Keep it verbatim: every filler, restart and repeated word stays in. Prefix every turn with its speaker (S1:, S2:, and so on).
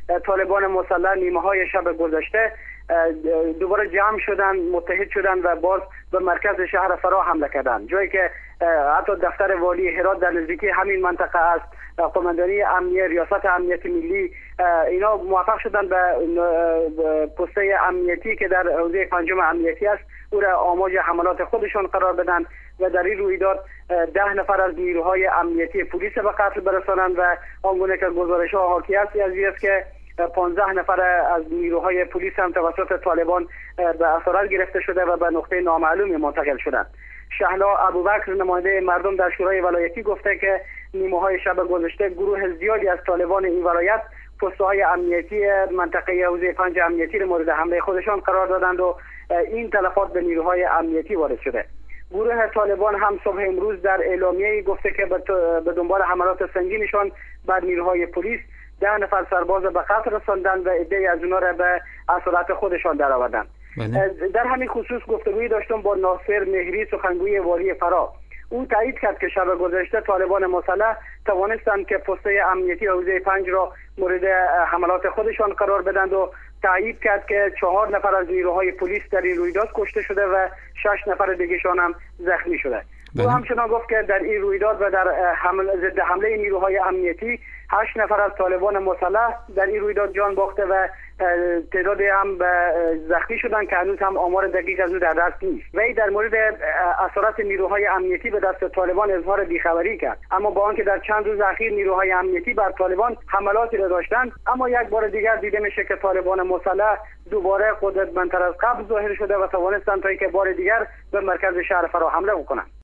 S1: طالبان مسلح نیمه های شب گذشته دوباره جمع شدن، متحد شدن و باز به مرکز شهر فرا حمله کردند، جایی که حتی دفتر والی هرات در نزدیکی همین منطقه است. قماندانی امنیه، ریاست امنیت ملی، اینا موفق شدن به پسته امنیتی که در حوزه پنجم امنیتی است او را آماج حملات خودشان قرار بدن و در این رویداد ده نفر از نیروهای امنیتی پلیس به قتل برسانند و آنگونه که گزارش ها حاکی است از این است که پانزده نفر از نیروهای پلیس هم توسط طالبان به اسارت گرفته شده و به نقطه نامعلومی منتقل شدند. شهلا ابوبکر نماینده مردم در شورای ولایتی گفته که نیمه های شب گذشته گروه زیادی از طالبان این ولایت پست های امنیتی منطقه حوزه پنج امنیتی را مورد حمله خودشان قرار دادند و این تلفات به نیروهای امنیتی وارد شده. گروه طالبان هم صبح امروز در اعلامیه گفته که به دنبال حملات سنگینشان بر نیروهای پلیس ده نفر سرباز به قتل رساندند و عده‌ای از اونها را به اسارت خودشان درآوردند. در همین خصوص گفتگویی داشتم با ناصر مهری، سخنگوی والی فرا. او تایید کرد که شب گذشته طالبان مسلح توانستند که پسته امنیتی حوزه پنج را مورد حملات خودشان قرار بدند و تایید کرد که چهار نفر از نیروهای پلیس در این رویداد کشته شده و شش نفر دیگه‌شان هم زخمی شده. او همچنان گفت که در این رویداد و در حمل ضد حمله نیروهای امنیتی هشت نفر از طالبان مسلح در این رویداد جان باخته و تعدادی هم زخمی شدند که هنوز هم آمار دقیق از او در دست نیست. وی در مورد اسارت نیروهای امنیتی به دست طالبان اظهار بیخبری کرد، اما با آنکه در چند روز اخیر نیروهای امنیتی بر طالبان حملاتی را داشتند، اما یک بار دیگر دیده میشه که طالبان مسلح دوباره قدرتمندتر از قبل ظاهر شده و توانستند تا اینکه بار دیگر به مرکز شهر فرا حمله بکنند.